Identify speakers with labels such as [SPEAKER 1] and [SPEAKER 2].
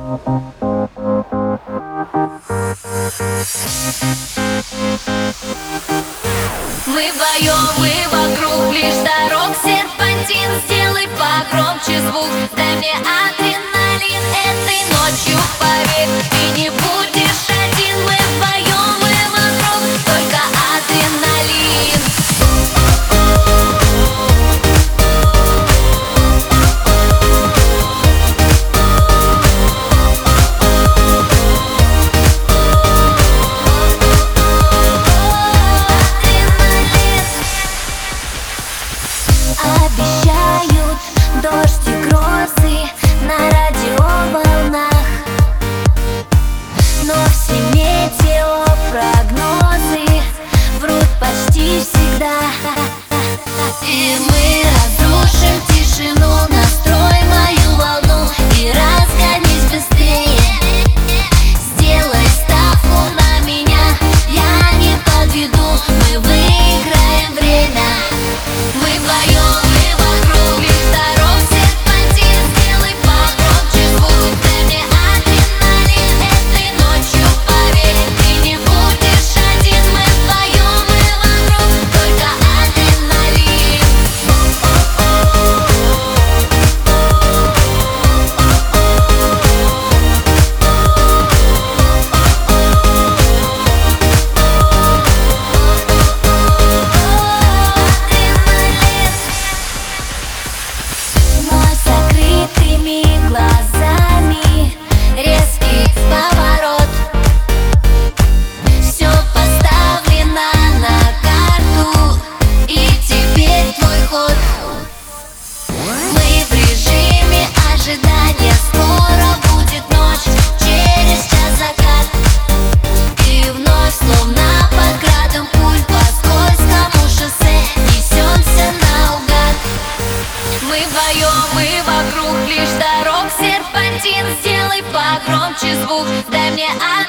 [SPEAKER 1] Мы вдвоем, мы вокруг, лишь дорог серпантин. Сделай погромче звук, дай мне адреналин. Этой ночью, поверь, ты не будешь один. Мы вдвоем, мы вокруг, только адреналин.
[SPEAKER 2] Обещают дождь и грозы на радиоволнах, но все метеопрогнозы врут почти всегда. И мы разрушим тишину, настрой мою волну и разгонись быстрее. Сделай ставку на меня, я не подведу, мы выиграем время. Мы вдвоем, мы вокруг, лишь дорог серпантин. Сделай погромче звук, дай мне адреналин. Этой ночью, поверь, ты не будешь один. Мы вдвоем, мы вокруг, только адреналин. Но закрытыми глазами резкий поворот. Все поставлено на карту, и теперь твой ход. Мы в режиме ожидания, скоро будет ночь, через час закат. И вновь, словно под градом пуль, по скользкому шоссе несемся наугад. Мы вдвоем, мы вокруг, лишь дорог серпантин. Сделай погромче звук, дай мне